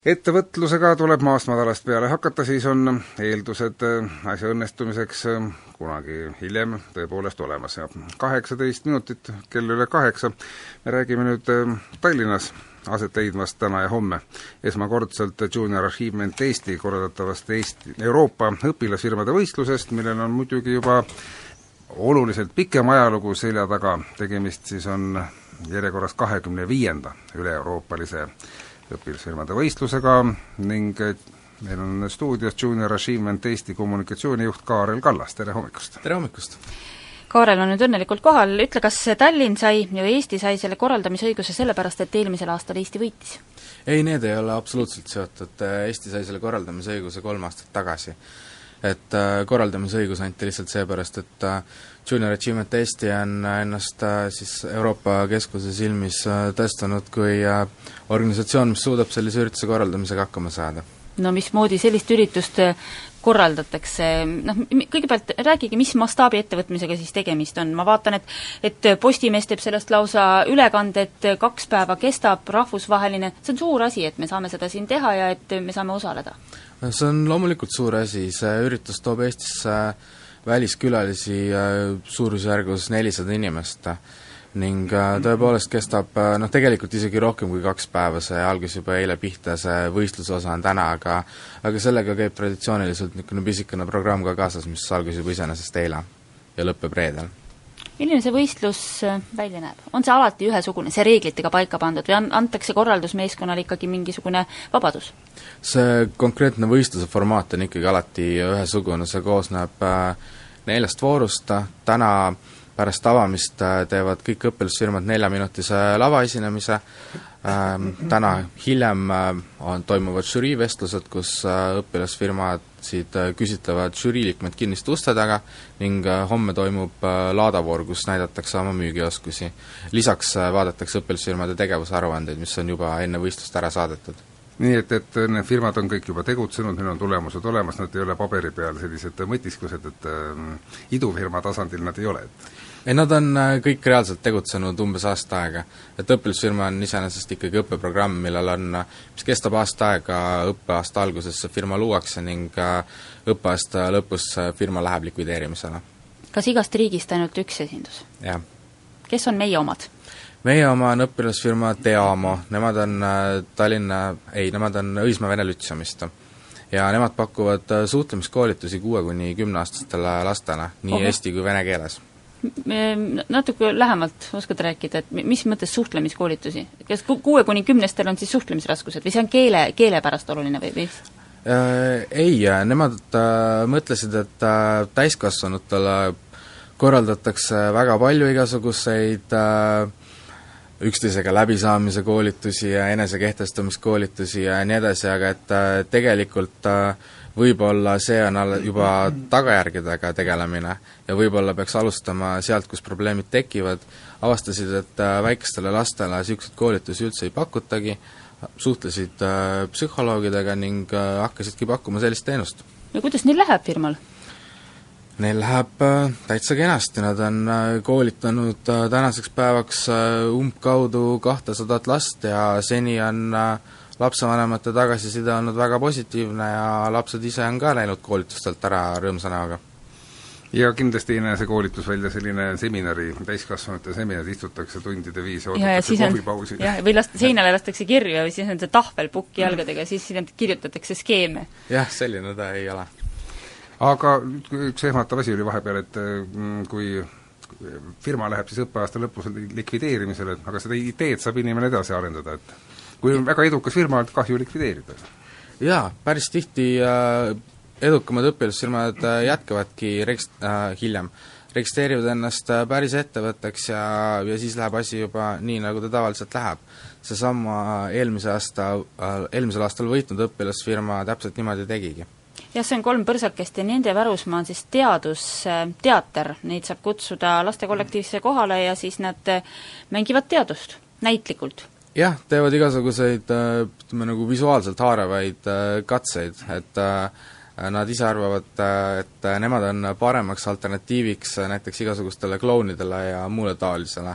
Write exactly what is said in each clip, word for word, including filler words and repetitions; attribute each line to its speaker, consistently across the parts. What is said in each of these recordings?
Speaker 1: Ettevõtlusega tuleb maast madalast peale hakata, siis on eeldused asja õnnestumiseks kunagi hiljem tõepoolest olemas. Ja kaheksateist minutit, kell üle kaheksa, me räägime nüüd Tallinnas aset leidmast täna ja homme esmakordselt Junior Achievement Eesti korraldatavast Eesti, Euroopa õpilasfirmade võistlusest, millel on muidugi juba oluliselt pikem ajalugu selja taga. Tegemist siis on järjekorras kahekümne viienda üle-euroopalise õpilasfirmade võistlusega ning meil on stuudios Junior Achievement Eesti kommunikatsioonijuht Kaarel Kallas. Tere hommikust!
Speaker 2: Tere hommikust!
Speaker 3: Kaarel on nüüd õnnelikult kohal. Ütle, kas Tallinn sai ja Eesti sai selle korraldamisõiguse sellepärast, et eelmisel aastal Eesti võitis?
Speaker 2: Ei, need ei ole absoluutselt seotud. Eesti sai selle korraldamisõiguse kolm aastat tagasi. Et korraldamisõigus anti lihtsalt seepärast, et Junior Achievement Eesti on ennast siis Euroopa Keskuse silmis tõestanud kui organisatsioon, mis suudab sellise ürituse korraldamisega hakkama saada.
Speaker 3: No mismoodi sellist üritust korraldatakse? Noh, kõigepealt räägige, mis mastaabi ettevõtmisega siis tegemist on. Ma vaatan, et, et Postimees teeb sellest lausa ülekande, et kaks päeva kestab, rahvusvaheline. See on suur asi, et me saame seda siin teha ja et me saame osaleda.
Speaker 2: See on loomulikult suur asi. See üritus toob Eestisse väliskülalisi suurusjärgus nelisada inimest ning tõepoolest kestab, noh tegelikult isegi rohkem kui kaks päeva, see algas juba eile pihta, see võistluse osa on täna, aga aga sellega käib traditsiooniliselt niisugune pisikene programm ka kaasas, mis algas juba iseenesest eile ja lõppeb reedel.
Speaker 3: Milline see võistlus välja näeb? On see alati ühesugune, see reeglitega paika pandud või antakse korraldusmeeskonnale ikkagi mingisugune vabadus?
Speaker 2: See konkreetne võistluse formaat on ikkagi alati ühesugune, see koosneb neljast voorust, täna pärast avamist teevad kõik õpilasfirmad neljaminutise lavaesinemise, täna hiljem on, toimuvad žüriivestlused, kus õpilasfirmasid küsitlevad žüriiliikmed kinniste uste taga ning homme toimub laadavoor, kus näidatakse oma müügioskusi. Lisaks vaadatakse õpilasfirmade tegevusaruandeid, mis on juba enne võistlust ära saadetud.
Speaker 1: Nii et, et need firmad on kõik juba tegutsenud, neil on tulemused olemas, nad ei ole paberi peal sellised mõtiskused, et äh, idufirma tasandil nad ei ole.
Speaker 2: Ei, nad on kõik reaalselt tegutsenud umbes aasta aega. Et õpilasfirma on iseenesest ikkagi õppeprogramm, millel on, mis kestab aasta aega, õppeaasta alguses firma luuakse ning õppeaasta lõpus firma läheb likvideerimisele.
Speaker 3: Kas igast riigist ainult üks esindus?
Speaker 2: Jah. Kes
Speaker 3: on meie omad?
Speaker 2: Meie oma on õpilasfirma Teamo, nemad on Tallinna, ei, nemad on Õismäe Vene Lütseumist. Ja nemad pakuvad suhtlemiskoolitusi kuue kuni kümneaastastele lastele, nii Oho. Eesti kui vene keeles.
Speaker 3: Natuke lähemalt oskad rääkida, et mis mõttes suhtlemiskoolitusi? Kas kuue kuni kümnestel on siis suhtlemisraskused või see on keele, keele pärast oluline või, või?
Speaker 2: Ei, nemad mõtlesid, et täiskasvanutele korraldatakse väga palju igasuguseid üksteisega läbisaamise koolitusi ja enesekehtestamiskoolitusi ja nii edasi, aga et tegelikult võib-olla see on juba tagajärgedega tegelemine ja võib-olla peaks alustama sealt, kus probleemid tekivad, avastasid, et väikestele lastele niisuguseid koolitusi üldse ei pakutagi, suhtlesid psühholoogidega ning hakkasidki pakkuma sellist teenust.
Speaker 3: Ja kuidas neil läheb firmal?
Speaker 2: Neil läheb täitsa kenasti, nad on koolitanud tänaseks päevaks umbkaudu kahtesadat last ja seni on lapsevanemate tagasiside olnud väga positiivne ja lapsed ise on ka läinud koolitustelt ära rõõmsa näoga.
Speaker 1: Ja kindlasti ei näe see koolitus välja selline seminari, täiskasvanute seminari, istutakse tundide viis ja oodatakse kohvipausi.
Speaker 3: Või last, seinale lastakse kirju või siis on see tahvel pukki jalgadega, siis kirjutatakse skeeme.
Speaker 2: Jah, selline ta ei ole.
Speaker 1: Aga üks ehmatav asi oli vahepeal, et kui firma läheb siis õppeaasta lõpus likvideerimisele, aga seda ideed saab inimene edasi arendada, et kui on väga edukas firma, et kahju likvideerida.
Speaker 2: Jaa, päris tihti edukamad õpilasfirmad jätkavadki regist- äh, hiljem. Registreerivad ennast päris ettevõtteks ja, ja siis läheb asi juba nii, nagu ta tavaliselt läheb. Seesama eelmise aasta, eelmisel aastal võitnud õpilasfirma täpselt niimoodi tegigi.
Speaker 3: Jah, see on kolm põrsakest ja nende värusmaa on siis teadusteater. Neid saab kutsuda lastekollektiivse kohale ja siis nad mängivad teadust, näitlikult.
Speaker 2: Jah, teevad igasuguseid ütleme, nagu visuaalselt haaravaid katseid, et nad ise arvavad, et nemad on paremaks alternatiiviks näiteks igasugustele klounidele ja muule taolisele.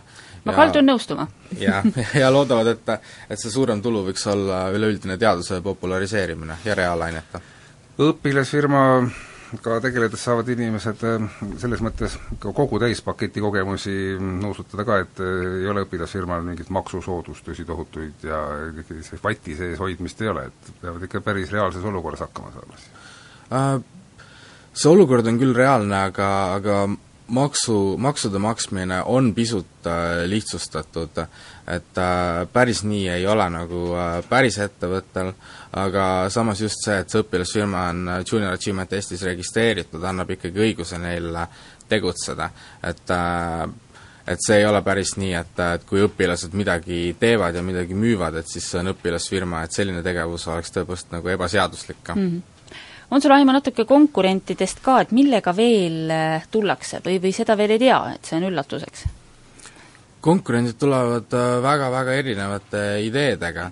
Speaker 3: ma
Speaker 2: Ja-
Speaker 3: kaldun nõustuma.
Speaker 2: ja, ja loodavad, et, et see suurem tulu võiks olla üleüldine teaduse populariseerimine ja reaalainete.
Speaker 1: õpilasfirma ka tegeledes saavad inimesed selles mõttes ka kogu täispaketi kogemusi nuusutada ka, et ei ole õpilasfirmal mingit maksusoodustusi tohutuid ja see vati sees hoidmist ei ole, et peavad ikka päris reaalses olukorras hakkama saama.
Speaker 2: See olukord on küll reaalne, aga, aga maksu, maksude maksmine on pisut lihtsustatud, et päris nii ei ole nagu päris ettevõttel, aga samas just see, et see õpilasfirma on Junior Achievement Eestis registreeritud, annab ikkagi õiguse neil tegutseda, et et see ei ole päris nii, et, et kui õpilased midagi teevad ja midagi müüvad, et siis see on õpilasfirma, et selline tegevus oleks tõepoolest nagu ebaseaduslik ka. Mm-hmm.
Speaker 3: On sul Aimo natuke konkurentidest ka, et millega veel tullakse või, või seda veel ei tea, et see on üllatuseks?
Speaker 2: Konkurendid tulevad väga-väga erinevate ideedega.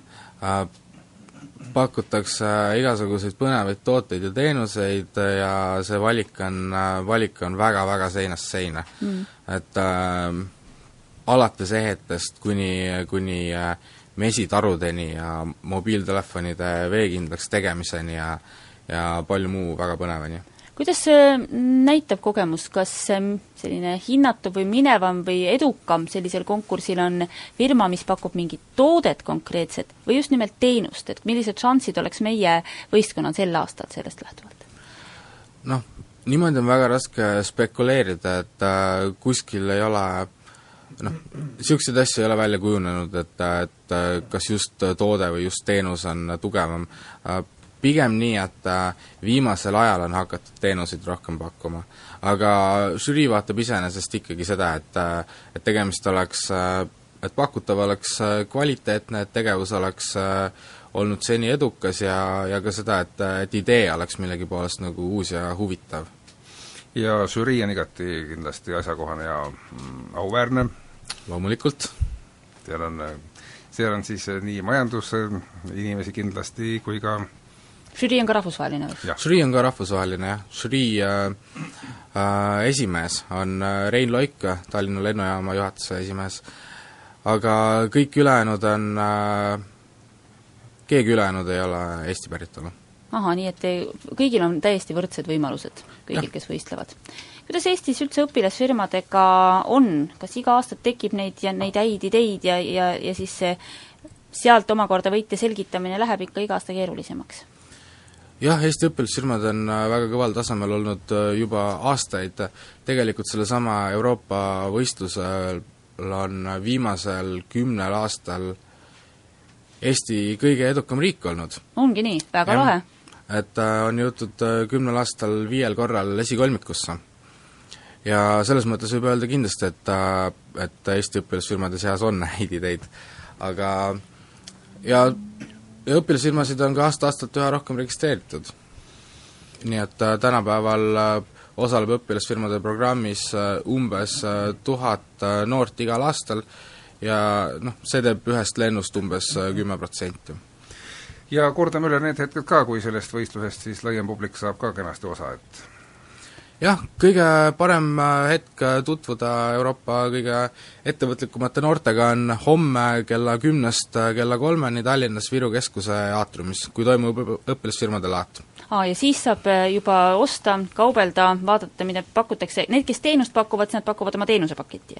Speaker 2: Pakutakse igasuguseid põnevaid tooteid ja teenuseid ja see valik on, valik on väga-väga seinast seina. Mm. Et äh, alates ehetest kuni, kuni mesitarudeni ja mobiiltelefonide veekindlaks tegemiseni ja ja palju muu väga põnevani.
Speaker 3: Kuidas see näitab kogemus, kas selline hinnatu või minevam või edukam sellisel konkursil on firma, mis pakub mingit toodet konkreetset või just nimelt teenust, et millised šansid oleks meie võistkonnal sel aastal sellest lähtuvalt?
Speaker 2: Noh, niimoodi on väga raske spekuleerida, et äh, kuskil ei ole noh, niisuguseid asju ei ole välja kujunenud, et, et kas just toode või just teenus on tugevam. Pigem nii, et viimasel ajal on hakatud teenuseid rohkem pakkuma. Aga žürii vaatab iseenesest ikkagi seda, et, et tegemist oleks, et pakutav oleks kvaliteetne, et tegevus oleks olnud seni edukas ja, ja ka seda, et, et idee oleks millegi poolest nagu uus ja huvitav.
Speaker 1: Ja žürii on igati kindlasti asjakohane ja auväärne.
Speaker 2: Loomulikult.
Speaker 1: Seal on, seal on siis nii majandusinimesi kindlasti kui ka
Speaker 3: žürii on ka rahvusvaheline või?
Speaker 2: Žürii on ka rahvusvaheline, jah. Žürii äh, äh, esimees on Rein Loik, Tallinna lennujaama juhatuse esimees, aga kõik ülejäänud on äh, keegi ülejäänud ei ole Eesti päritolu.
Speaker 3: Aha, nii et te, kõigil on täiesti võrdsed võimalused, kõigil, kes võistlevad. Kuidas Eestis üldse õpilasfirmadega on? Kas iga aastat tekib neid ja neid häid ideid ja, ja, ja siis see, sealt omakorda võite selgitamine läheb ikka iga aasta keerulisemaks?
Speaker 2: Jah, Eesti õpilasfirmad on väga kõval tasemel olnud juba aastaid. Tegelikult selle sama Euroopa võistlusel on viimasel kümnel aastal Eesti kõige edukam riik olnud.
Speaker 3: Ongi nii, väga lahe.
Speaker 2: Et on jõutud kümnel aastal viiel korral esikolmikusse. Ja selles mõttes võib öelda kindlasti, et, et Eesti õpilasfirmade seas on häid ideid. Aga ja ja õpilasfirmasid on ka aasta-aastalt üha rohkem registreeritud. Nii et äh, tänapäeval äh, osaleb õpilasfirmade programmis äh, umbes äh, tuhat äh, noort igal aastal ja noh, see teeb ühest lennust umbes äh, kümme protsenti.
Speaker 1: Ja kordame üle need hetked ka, kui sellest võistlusest siis laiem publik saab ka kenasti osa, et
Speaker 2: jah, kõige parem hetk tutvuda Euroopa kõige ettevõtlikumate noortega on homme kella kümnest kella kolmeni Tallinnas Viru keskuse aatriumis, kui toimub õpilasfirmade laat.
Speaker 3: Aa, ja siis saab juba osta, kaubelda, vaadata, mida pakutakse. Need, kes teenust pakuvad, siis nad pakuvad oma teenusepaketti?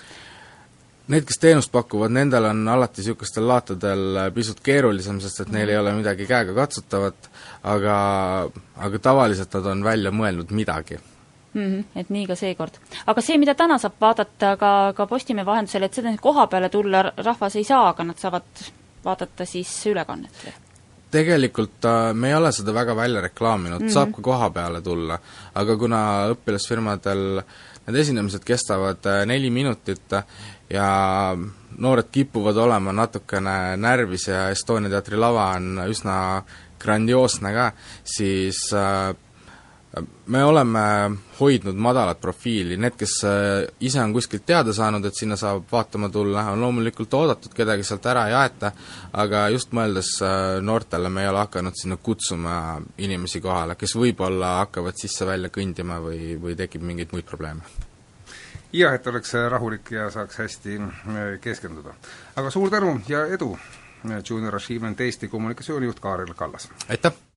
Speaker 2: Need, kes teenust pakuvad, nendel on alati niisugustel laatadel pisut keerulisem, sest et neil ei ole midagi käega katsutavat, aga, aga tavaliselt nad on välja mõelnud midagi.
Speaker 3: Mm-hmm, et nii ka seekord. Aga see, mida täna saab vaadata ka, ka Postimehe vahendusel, et seda koha peale tulla rahvas ei saa, aga nad saavad vaadata siis ülekannet?
Speaker 2: Tegelikult me ei ole seda väga välja reklaaminud, mm-hmm. saab ka koha peale tulla, aga kuna õpilasfirmadel need esinemised kestavad neli minutit ja noored kipuvad olema natukene närvis ja Estonia teatri lava on üsna grandioosne ka, siis me oleme hoidnud madalat profiili, need, kes ise on kuskilt teada saanud, et sinna saab vaatama tulla, on loomulikult oodatud, kedagi sealt ära ei aeta, aga just mõeldes noortele me ei ole hakanud sinna kutsuma inimesi kohale, kes võib-olla hakkavad sisse-välja kõndima või, või tekib mingeid muid probleeme.
Speaker 1: jah, et oleks rahulik ja saaks hästi keskenduda. aga suur tänu ja edu, Junior Achievement Eesti kommunikatsioonijuht Kaarel Kallas!
Speaker 2: aitäh!